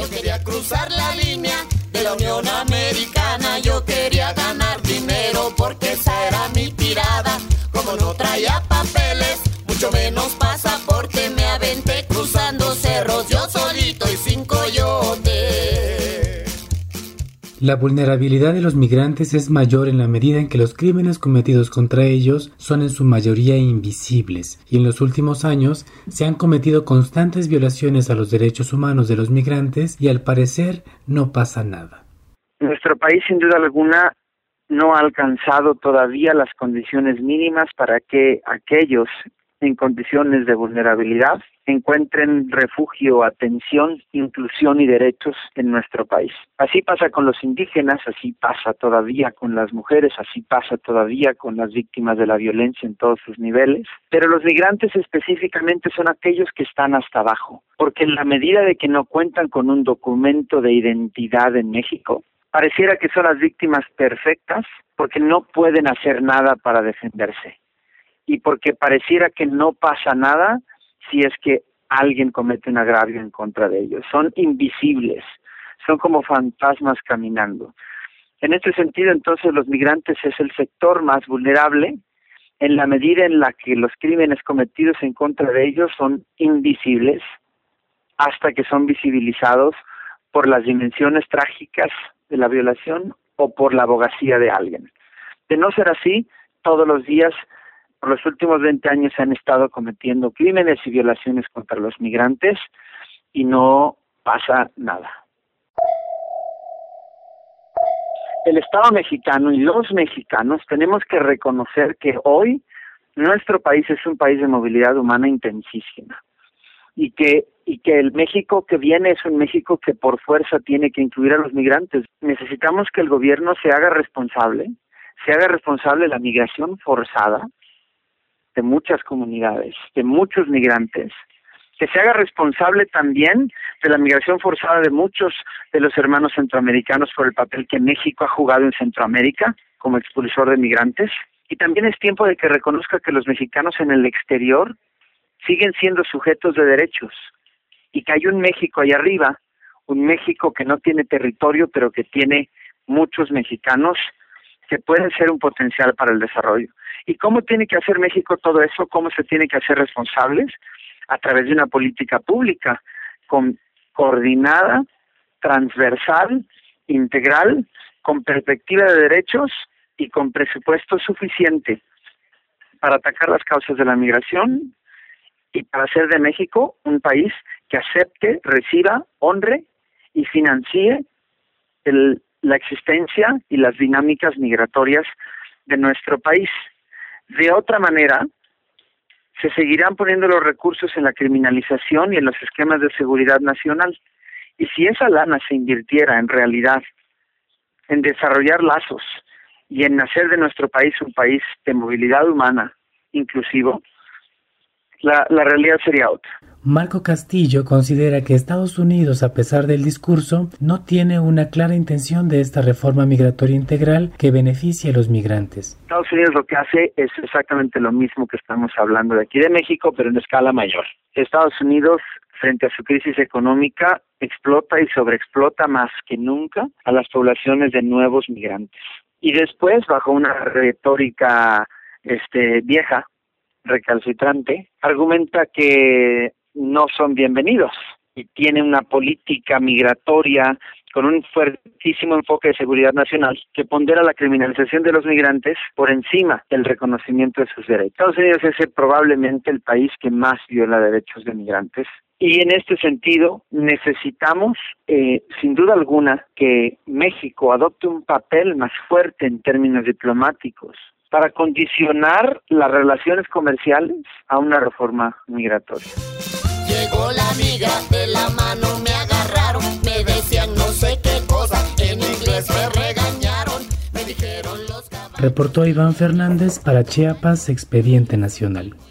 quería cruzar la línea de la Unión Americana. Yo quería ganar dinero porque esa era mi tirada. Como no traía papeles, mucho menos pasaporte, me aventé cruzando cerros yo solito y sin coyote. La vulnerabilidad de los migrantes es mayor en la medida en que los crímenes cometidos contra ellos son en su mayoría invisibles, y en los últimos años se han cometido constantes violaciones a los derechos humanos de los migrantes y al parecer no pasa nada. Nuestro país, sin duda alguna, no ha alcanzado todavía las condiciones mínimas para que aquellos en condiciones de vulnerabilidad encuentren refugio, atención, inclusión y derechos en nuestro país. Así pasa con los indígenas, así pasa todavía con las mujeres, así pasa todavía con las víctimas de la violencia en todos sus niveles, pero los migrantes específicamente son aquellos que están hasta abajo, porque en la medida de que no cuentan con un documento de identidad en México, pareciera que son las víctimas perfectas porque no pueden hacer nada para defenderse y porque pareciera que no pasa nada si es que alguien comete un agravio en contra de ellos. Son invisibles, son como fantasmas caminando. En este sentido, entonces, los migrantes es el sector más vulnerable en la medida en la que los crímenes cometidos en contra de ellos son invisibles hasta que son visibilizados por las dimensiones trágicas de la violación o por la abogacía de alguien. De no ser así, todos los días, por los últimos 20 años se han estado cometiendo crímenes y violaciones contra los migrantes y no pasa nada. El Estado mexicano y los mexicanos tenemos que reconocer que hoy nuestro país es un país de movilidad humana intensísima y que el México que viene es un México que por fuerza tiene que incluir a los migrantes. Necesitamos que el gobierno se haga responsable de la migración forzada de muchas comunidades, de muchos migrantes, que se haga responsable también de la migración forzada de muchos de los hermanos centroamericanos por el papel que México ha jugado en Centroamérica como expulsor de migrantes. Y también es tiempo de que reconozca que los mexicanos en el exterior siguen siendo sujetos de derechos y que hay un México allá arriba, un México que no tiene territorio, pero que tiene muchos mexicanos que pueden ser un potencial para el desarrollo. ¿Y cómo tiene que hacer México todo eso? ¿Cómo se tiene que hacer responsables? A través de una política pública coordinada, transversal, integral, con perspectiva de derechos y con presupuesto suficiente para atacar las causas de la migración y para hacer de México un país que acepte, reciba, honre y financie la existencia y las dinámicas migratorias de nuestro país. De otra manera, se seguirán poniendo los recursos en la criminalización y en los esquemas de seguridad nacional. Y si esa lana se invirtiera en realidad en desarrollar lazos y en hacer de nuestro país un país de movilidad humana inclusivo, la realidad sería otra. Marco Castillo considera que Estados Unidos, a pesar del discurso, no tiene una clara intención de esta reforma migratoria integral que beneficie a los migrantes. Estados Unidos lo que hace es exactamente lo mismo que estamos hablando de aquí de México, pero en escala mayor. Estados Unidos, frente a su crisis económica, explota y sobreexplota más que nunca a las poblaciones de nuevos migrantes. Y después, bajo una retórica vieja, recalcitrante, argumenta que no son bienvenidos y tiene una política migratoria con un fuertísimo enfoque de seguridad nacional que pondera la criminalización de los migrantes por encima del reconocimiento de sus derechos. Estados Unidos es probablemente el país que más viola derechos de migrantes y en este sentido necesitamos, sin duda alguna, que México adopte un papel más fuerte en términos diplomáticos para condicionar las relaciones comerciales a una reforma migratoria. Llegó la amiga, de la mano me agarraron, me decían no sé qué cosa, en inglés me regañaron, me dijeron los caballos. Reportó Iván Fernández para Chiapas, Expediente Nacional.